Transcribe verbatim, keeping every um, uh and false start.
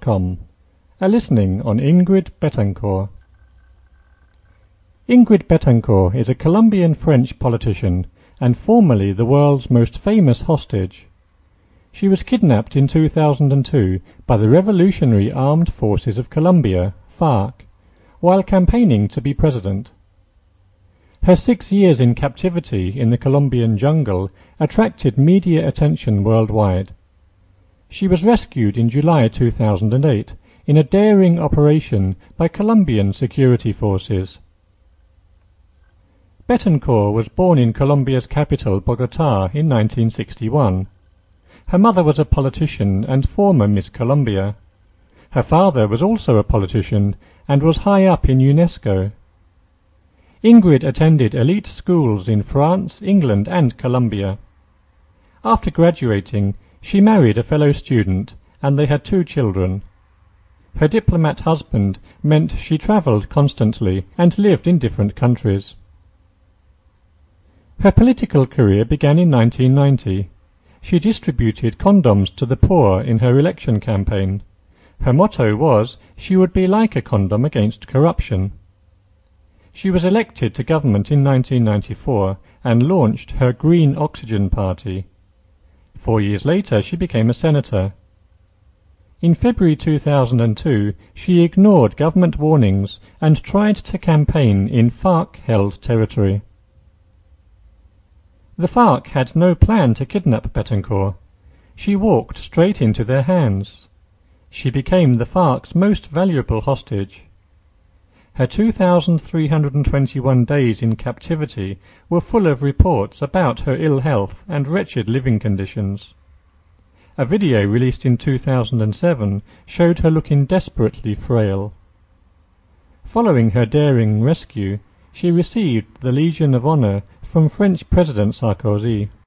com. A listening on Ingrid Betancourt. Ingrid Betancourt is a Colombian French politician and formerly the world's most famous hostage. She was kidnapped in two thousand two by the Revolutionary Armed Forces of Colombia, FARC, while campaigning to be president. Her six years in captivity in the Colombian jungle attracted media attention worldwide. She was rescued in July two thousand eight in a daring operation by Colombian security forces. Betancourt was born in Colombia's capital, Bogotá, in nineteen sixty-one. Her mother was a politician and former Miss Colombia. Her father was also a politician and was high up in UNESCO. Ingrid attended elite schools in France, England and Colombia. After graduating, she married a fellow student and they had two children. Her diplomat husband meant she travelled constantly and lived in different countries. Her political career began in nineteen ninety. She distributed condoms to the poor in her election campaign. Her motto was, she would be like a condom against corruption. She was elected to government in nineteen ninety-four and launched her Green Oxygen Party. Four years later she became a senator. In February two thousand two she ignored government warnings and tried to campaign in FARC-held territory. The FARC had no plan to kidnap Betancourt. She walked straight into their hands. She became the FARC's most valuable hostage. Her two thousand three hundred twenty-one days in captivity were full of reports about her ill health and wretched living conditions. A video released in two thousand seven showed her looking desperately frail. Following her daring rescue, she received the Legion of Honor from French President Sarkozy.